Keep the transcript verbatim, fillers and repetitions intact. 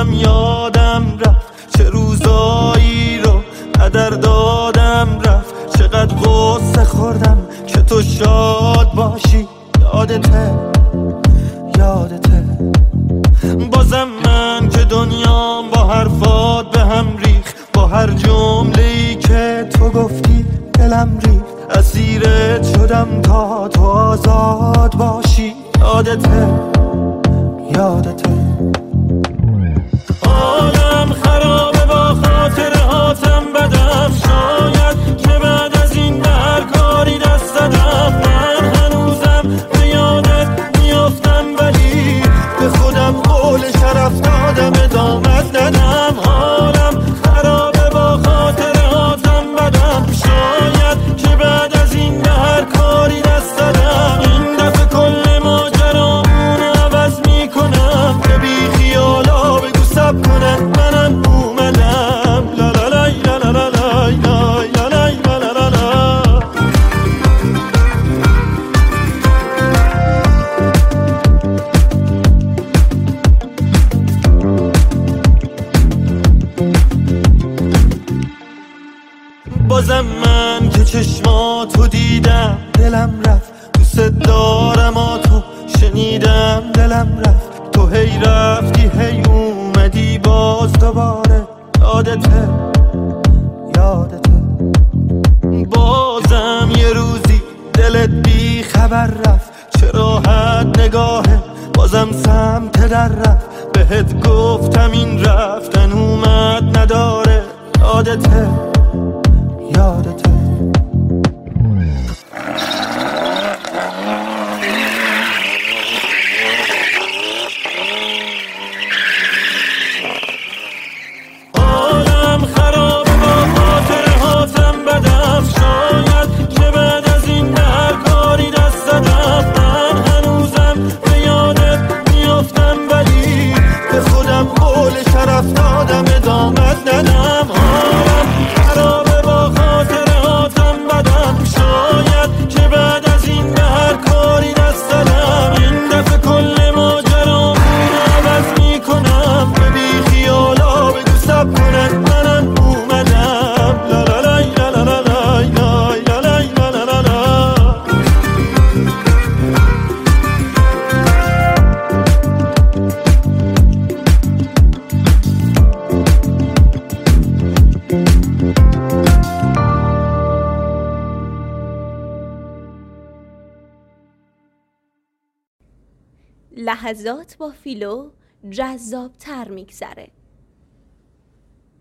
بازم یادم رفت چه روزایی رو قدر دادم رفت، چقدر غصه خوردم که تو شاد باشی. یادته یادته بازم من که دنیام با حرفات به هم ریخ، با هر جمله‌ای که تو گفتی دلم ریخ، اسیرت شدم تا تو آزاد باشی. یادته یادته حالم خرابه با خاطره هاتم بدم، شاید که بعد از این به هر کاری دست دادم. من هنوزم به یادت میافتم ولی به خودم قول شرف دادم ادامت ندم. حالم خرابه با خاطره هاتم بدم، شاید که بعد از این به هر کاری دست دادم. این دفعه کل ماجرامون عوض میکنم، که بی خیالا بگو سب کنن منم اومدم. لا لا لای لا لا لا لای لای لا لای لا لا لا لا. بازم من که چشماتو دیدم دلم رفت، دوست دارم آتو شنیدم دلم رفت. تو هی رفتی هی اومدی باز دوباره. یادته یادته بازم یه روزی دلت بی خبر رفت، چه راحت نگاهه بازم سمت در رفت. بهت گفتم این رفتن اومد نداره. یادته یادته حالم خرابه با خاطره هاتم بدم، شاید که بعد از این به هر کاری دست دادم. من هنوزم به یادت میافتم ولی به خودم قول شرف دادم ادامت ندم. حالم خرابه با خاطره هاتم بدم، شاید که بعد از این به هر کاری دست دادم. این دفعه کل ماجرامون عوض میکنم، به بی خیالا بگو سب کنن منم اومدم. لا لا لای لا لا لا لای لای لا لای لا لا لا لا. لحظات با فیلو جذاب تر میگذره.